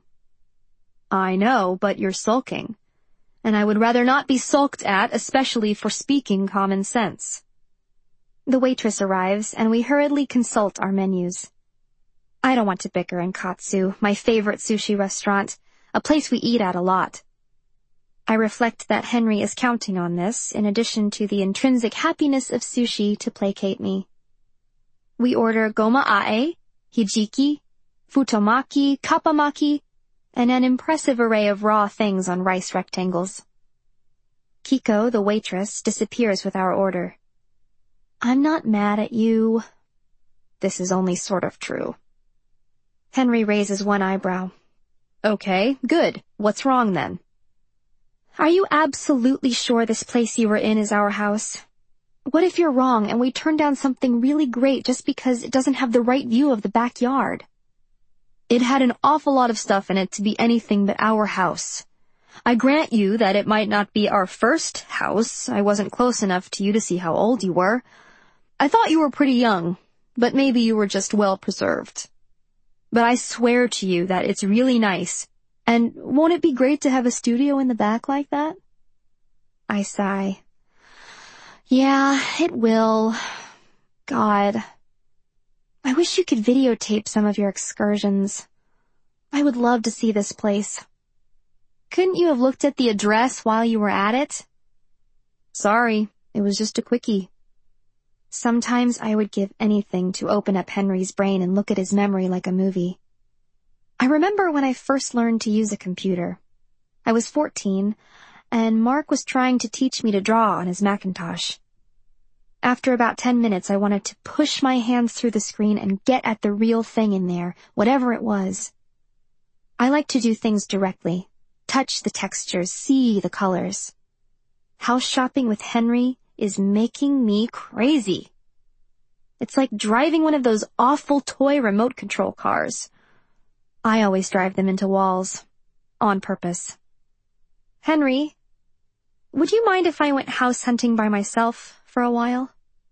Speaker 2: I know, but you're sulking. And I would rather not be sulked at, especially for speaking common sense. The waitress arrives, and we hurriedly consult our menus. I don't want to bicker in Katsu, my favorite sushi restaurant, a place we eat at a lot. I reflect that Henry is counting on this, in addition to the intrinsic happiness of sushi to placate me. We order goma-ae, hijiki, futomaki, kappamaki, and an impressive array of raw things on rice rectangles. Kiko, the waitress, disappears with our order. I'm not mad at you. This is only sort of true. Henry raises one eyebrow. Okay, good. What's wrong then? Are you absolutely sure this place you were in is our house? What if you're wrong and we turn down something really great just because it doesn't have the right view of the backyard? It had an awful lot of stuff in it to be anything but our house. I grant you that it might not be our first house. I wasn't close enough to you to see how old you were. I thought you were pretty young, but maybe you were just well preserved. But I swear to you that it's really nice. And won't it be great to have a studio in the back like that? I sigh. Yeah, it will. God. I wish you could videotape some of your excursions. I would love to see this place. Couldn't you have looked at the address while you were at it? Sorry, it was just a quickie. Sometimes I would give anything to open up Henry's brain and look at his memory like a movie. I remember when I first learned to use a computer. I was fourteen, and Mark was trying to teach me to draw on his Macintosh. After about ten minutes, I wanted to push my hands through the screen and get at the real thing in there, whatever it was. I like to do things directly, touch the textures, see the colors. House shopping with Henry is making me crazy. It's like driving one of those awful toy remote control cars. I always drive them into walls. On purpose. Henry, would you mind if I went house hunting by myself for a while?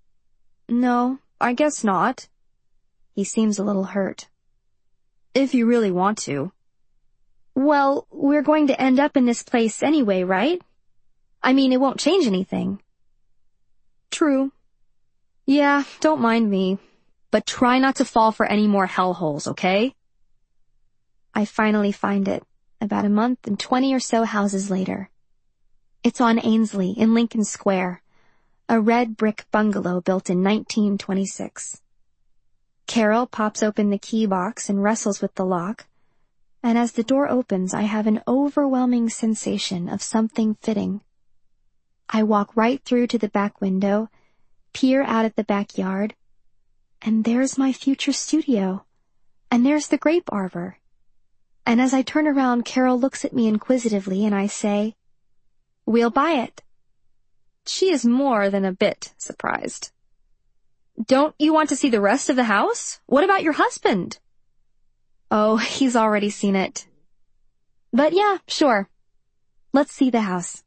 Speaker 2: No, I guess not. He seems a little hurt. If you really want to. Well, we're going to end up in this place anyway, right? I mean, it won't change anything. True. Yeah, don't mind me. But try not to fall for any more hellholes, okay? I finally find it, about a month and twenty or so houses later. It's on Ainsley, in Lincoln Square, a red brick bungalow built in nineteen twenty-six. Carol pops open the key box and wrestles with the lock, and as the door opens, I have an overwhelming sensation of something fitting. I walk right through to the back window, peer out at the backyard, and there's my future studio, and there's the grape arbor. And as I turn around, Carol looks at me inquisitively, and I say, "We'll buy it." She is more than a bit surprised. "Don't you want to see the rest of the house? What about your husband?" "Oh, he's already seen it." "But yeah, sure. Let's see the house."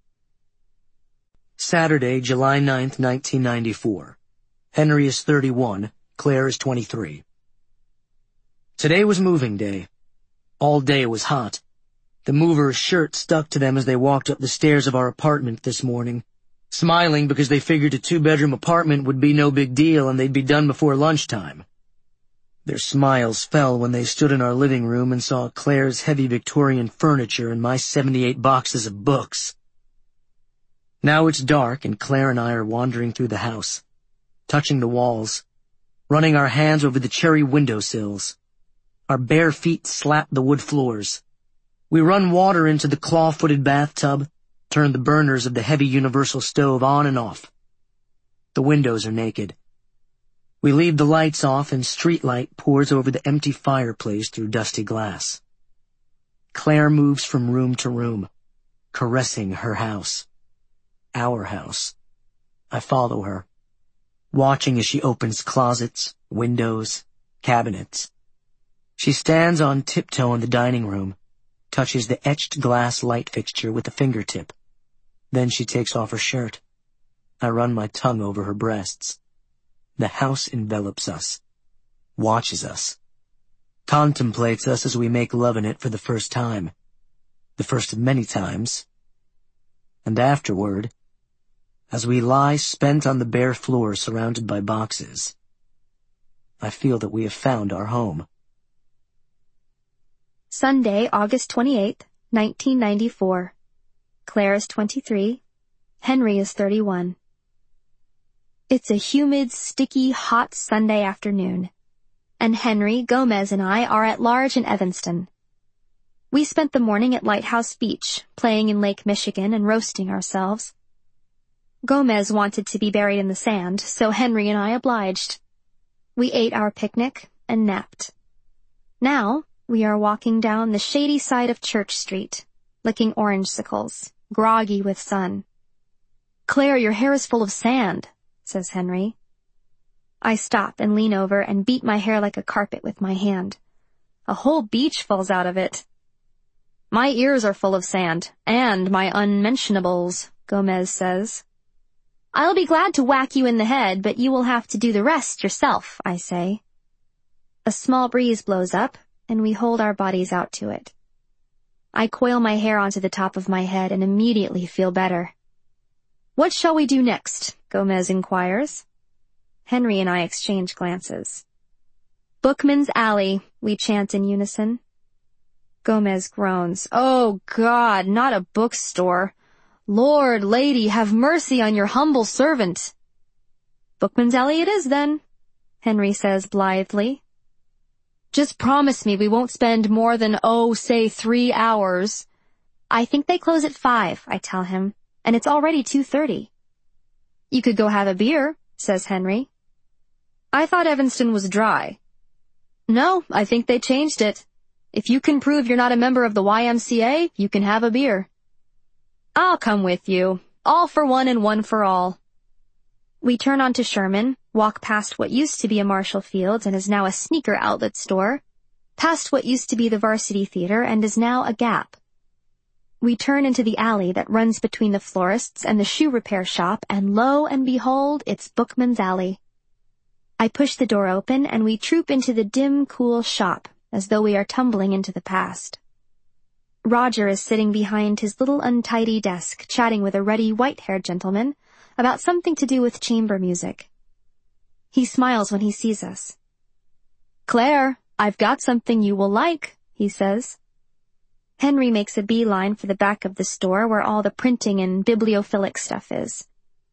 Speaker 1: Saturday, July ninth, nineteen ninety-four. Henry is thirty-one, Claire is twenty-three. Today was moving day. All day it was hot. The movers' shirt stuck to them as they walked up the stairs of our apartment this morning, smiling because they figured a two-bedroom apartment would be no big deal and they'd be done before lunchtime. Their smiles fell when they stood in our living room and saw Claire's heavy Victorian furniture and my seventy-eight boxes of books. Now it's dark and Claire and I are wandering through the house, touching the walls, running our hands over the cherry windowsills. Our bare feet slap the wood floors. We run water into the claw-footed bathtub, turn the burners of the heavy universal stove on and off. The windows are naked. We leave the lights off and street light pours over the empty fireplace through dusty glass. Claire moves from room to room, caressing her house. Our house. I follow her, watching as she opens closets, windows, cabinets. She stands on tiptoe in the dining room, touches the etched glass light fixture with a fingertip. Then she takes off her shirt. I run my tongue over her breasts. The house envelops us, watches us, contemplates us as we make love in it for the first time, the first of many times. And afterward, as we lie spent on the bare floor surrounded by boxes, I feel that we have found our home.
Speaker 2: Sunday, August twenty-eighth, nineteen ninety-four. Claire is twenty-three. Henry is thirty-one. It's a humid, sticky, hot Sunday afternoon, and Henry, Gomez, and I are at large in Evanston. We spent the morning at Lighthouse Beach, playing in Lake Michigan and roasting ourselves. Gomez wanted to be buried in the sand, so Henry and I obliged. We ate our picnic and napped. Now, we are walking down the shady side of Church Street, licking orangecicles, groggy with sun. "Claire, your hair is full of sand," says Henry. I stop and lean over and beat my hair like a carpet with my hand. A whole beach falls out of it. "My ears are full of sand, and my unmentionables," Gomez says. "I'll be glad to whack you in the head, but you will have to do the rest yourself," I say. A small breeze blows up, and we hold our bodies out to it. I coil my hair onto the top of my head and immediately feel better. "What shall we do next?" Gomez inquires. Henry and I exchange glances. "Bookman's Alley," we chant in unison. Gomez groans. "Oh, God, not a bookstore. Lord, lady, have mercy on your humble servant." "Bookman's Alley it is, then," Henry says blithely. "Just promise me we won't spend more than, oh, say three hours. "I think they close at five, I tell him, and it's already two thirty. "You could go have a beer," says Henry. "I thought Evanston was dry." "No, I think they changed it. If you can prove you're not a member of the Y M C A, you can have a beer." "I'll come with you. All for one and one for all." We turn onto Sherman, walk past what used to be a Marshall Field's and is now a sneaker outlet store, past what used to be the Varsity Theater and is now a Gap. We turn into the alley that runs between the florist's and the shoe repair shop, and lo and behold, it's Bookman's Alley. I push the door open, and we troop into the dim, cool shop, as though we are tumbling into the past. Roger is sitting behind his little untidy desk, chatting with a ruddy, white-haired gentleman about something to do with chamber music. He smiles when he sees us. "Claire, I've got something you will like," he says. Henry makes a beeline for the back of the store where all the printing and bibliophilic stuff is.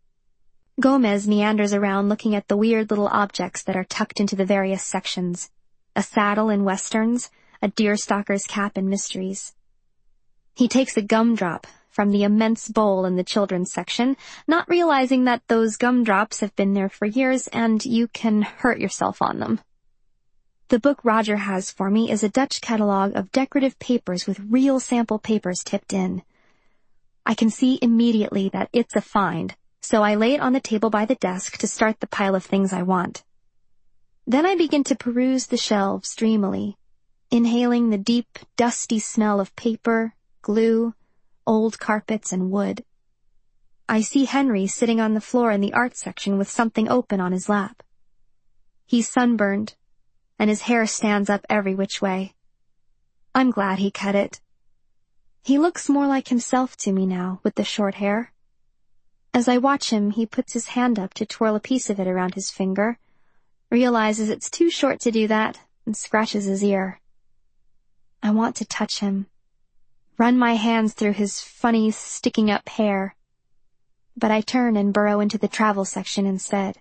Speaker 2: Gomez meanders around looking at the weird little objects that are tucked into the various sections. A saddle in westerns, a deerstalker's cap in mysteries. He takes a gumdrop from the immense bowl in the children's section, not realizing that those gumdrops have been there for years and you can hurt yourself on them. The book Roger has for me is a Dutch catalog of decorative papers with real sample papers tipped in. I can see immediately that it's a find, so I lay it on the table by the desk to start the pile of things I want. Then I begin to peruse the shelves dreamily, inhaling the deep, dusty smell of paper, glue, old carpets, and wood. I see Henry sitting on the floor in the art section with something open on his lap. He's sunburned, and his hair stands up every which way. I'm glad he cut it. He looks more like himself to me now, with the short hair. As I watch him, he puts his hand up to twirl a piece of it around his finger, realizes it's too short to do that, and scratches his ear. I want to touch him, run my hands through his funny, sticking-up hair, but I turn and burrow into the travel section instead.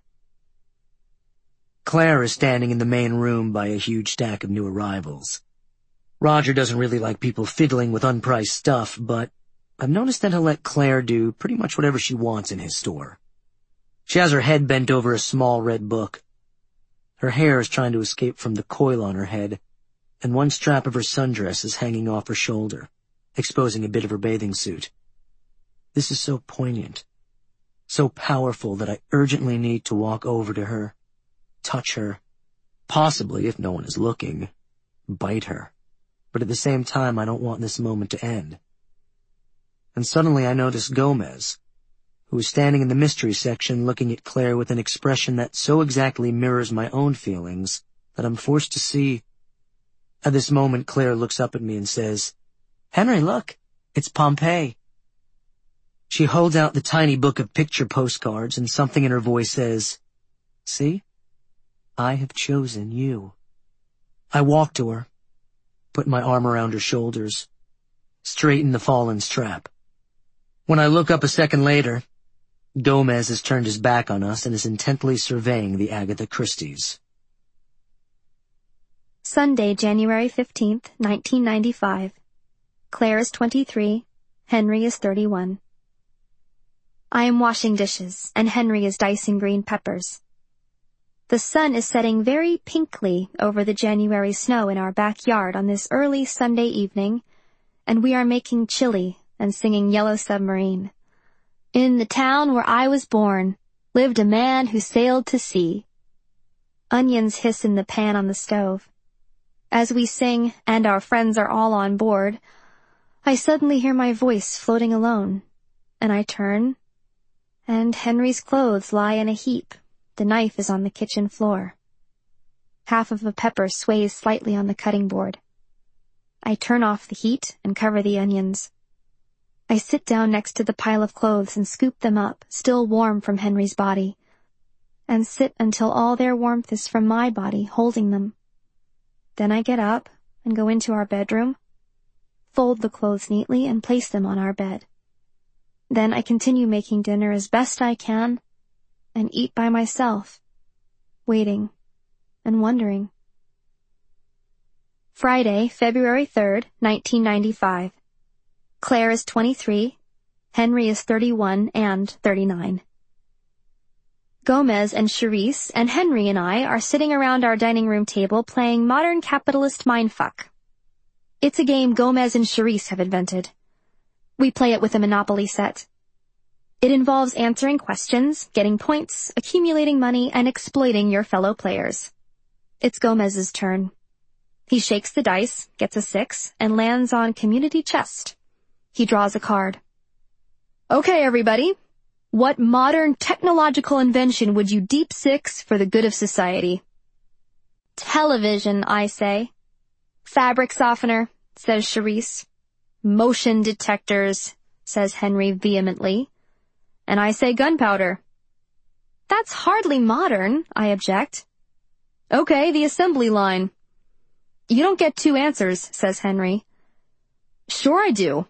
Speaker 1: Claire is standing in the main room by a huge stack of new arrivals. Roger doesn't really like people fiddling with unpriced stuff, but I've noticed that he'll let Claire do pretty much whatever she wants in his store. She has her head bent over a small red book. Her hair is trying to escape from the coil on her head, and one strap of her sundress is hanging off her shoulder, exposing a bit of her bathing suit. This is so poignant, so powerful that I urgently need to walk over to her, touch her, possibly, if no one is looking, bite her. But at the same time, I don't want this moment to end. And suddenly I notice Gomez, who is standing in the mystery section looking at Claire with an expression that so exactly mirrors my own feelings that I'm forced to see. At this moment, Claire looks up at me and says, "Henry, look, it's Pompeii." She holds out the tiny book of picture postcards, and something in her voice says, "See? I have chosen you." I walk to her, put my arm around her shoulders, straighten the fallen strap. When I look up a second later, Gomez has turned his back on us and is intently surveying the Agatha Christie's.
Speaker 2: Sunday, January fifteenth, nineteen ninety-five. Claire is twenty-three, Henry is thirty-one. I am washing dishes, and Henry is dicing green peppers. The sun is setting very pinkly over the January snow in our backyard on this early Sunday evening, and we are making chili and singing Yellow Submarine. In the town where I was born lived a man who sailed to sea. Onions hiss in the pan on the stove. As we sing, and our friends are all on board, I suddenly hear my voice floating alone, and I turn, and Henry's clothes lie in a heap. The knife is on the kitchen floor. Half of a pepper sways slightly on the cutting board. I turn off the heat and cover the onions. I sit down next to the pile of clothes and scoop them up, still warm from Henry's body, and sit until all their warmth is from my body, holding them. Then I get up and go into our bedroom, fold the clothes neatly, and place them on our bed. Then I continue making dinner as best I can and eat by myself, waiting and wondering. Friday, February third, nineteen ninety-five. Claire is twenty-three, Henry is thirty-one and thirty-nine. Gomez and Charisse and Henry and I are sitting around our dining room table playing Modern Capitalist Mindfuck. It's a game Gomez and Charisse have invented. We play it with a Monopoly set. It involves answering questions, getting points, accumulating money, and exploiting your fellow players. It's Gomez's turn. He shakes the dice, gets a six, and lands on Community Chest. He draws a card. Okay, everybody. What modern technological invention would you deep six for the good of society? Television, I say. Fabric softener, says Charisse. Motion detectors, says Henry vehemently. And I say gunpowder. That's hardly modern, I object. Okay, the assembly line. You don't get two answers, says Henry. Sure I do.